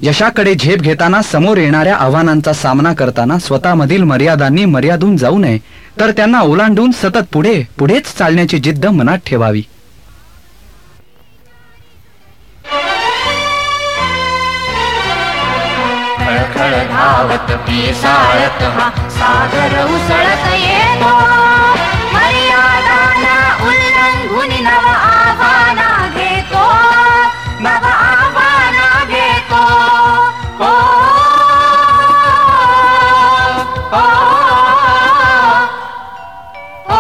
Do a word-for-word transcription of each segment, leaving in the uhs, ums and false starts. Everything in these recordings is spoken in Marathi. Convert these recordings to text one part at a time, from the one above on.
यशाकडे झेप घेताना समोर येणाऱ्या आव्हानांचा सामना करताना स्वतःमधील मर्यादांनी मर्यादून जाऊ नये, तर त्यांना ओलांडून सतत पुढे पुढेच चालण्याची जिद्द मनात ठेवावी. खळखळ धावत पिसाळत हा सागर उसळत येतो, मर्यादांना उल्लंघून नव आव्हाना घेतो, नव आव्हाना घेतो. ओ, ओ, ओ,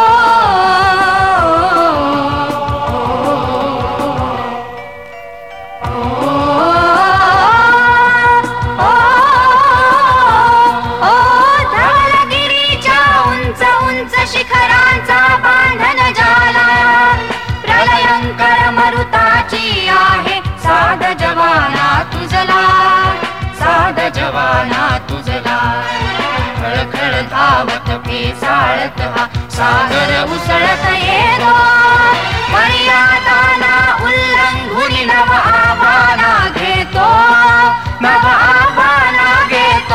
शिखरांचा बांधन झाला, प्रलयंकर मरुताची आहे साध जवाना तुझला, साध जवाना तुझला. खळखळ धावत पिसाळत हा सागर उसळत येतो, मर्यादांना उल्लंघून नव आव्हाना घेतो, नव आव्हाना घेतो.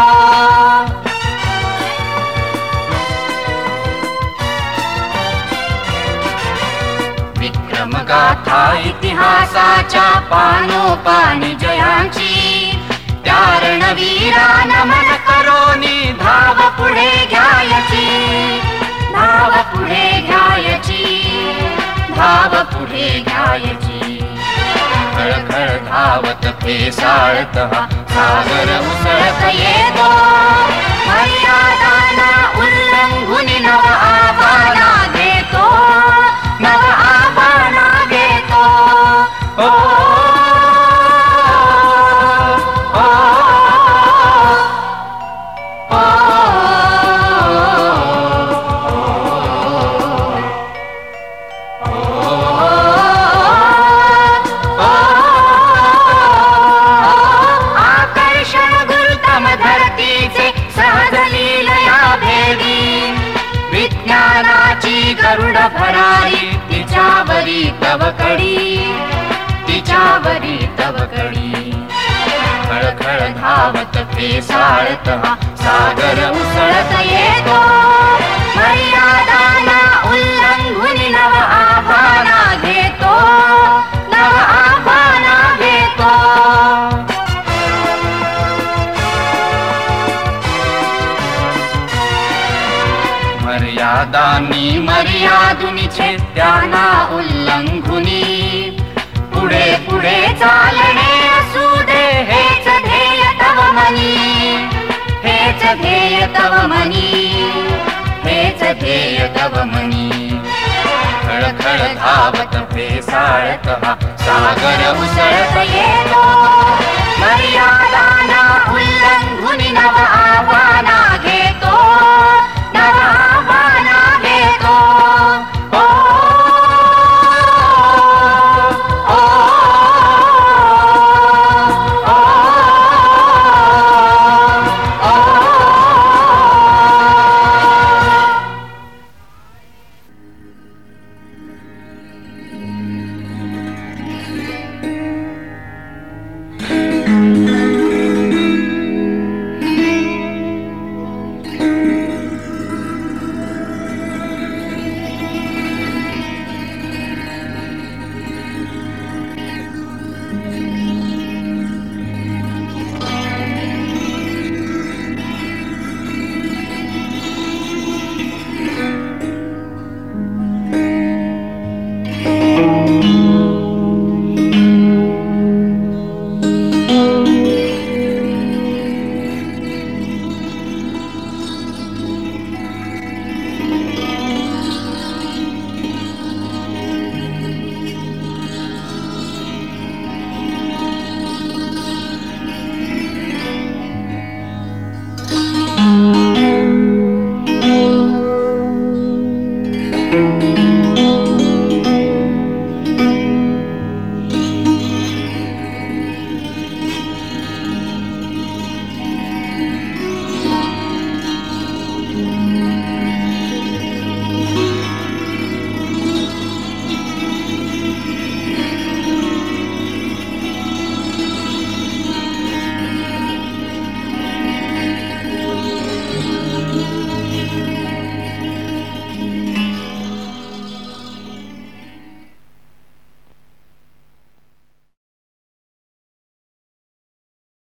विक्रमगाथा इतिहासाच्या पानोपानी जयांची, त्या रणवीरा नमन करोनी धाव पुढे घ्यायची, धाव पुढे घ्यायची, धाव पुढे घ्यायची. खळखळ धावत फेसाळत हा सागर उसळत येतो, मर्यादांना उल्लंघून नव आव्हाना घेतो, नव आव्हाना घेतो. ओ, ओ, ओ, आकर्षण गुरुतम धरतीचे सहज लीलया भेदी, विज्ञानाची गरुड भरारी तिच्यावरी तव कडी, तिच्यावरी तव कडी. खळखळ धावत फेसाळत हा सागर उसळत येतो, मर्यादांना उल्लंघून नव आव्हाना घेतो, नव आव्हाना घेतो. मर्यादांनी मर्यादुनीचे त्यांना उल्लंघुनी, पुढे पुढे चालणे असू दे हेच ध्येय तव मनी, हेच ध्येय तव मनी, हेच ध्येय तव मनी. खळखळ धावत फेसाळत हा सागर उसळत येतो,